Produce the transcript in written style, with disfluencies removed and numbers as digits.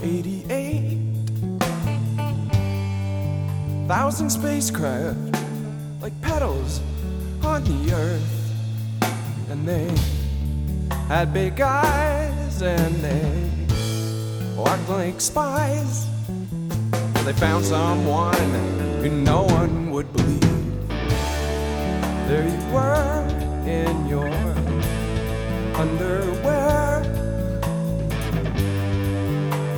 88,000 spacecraft like petals on the earth, and they had big eyes and they walked like spies. They found someone who no one would believe. There you were in your underwear,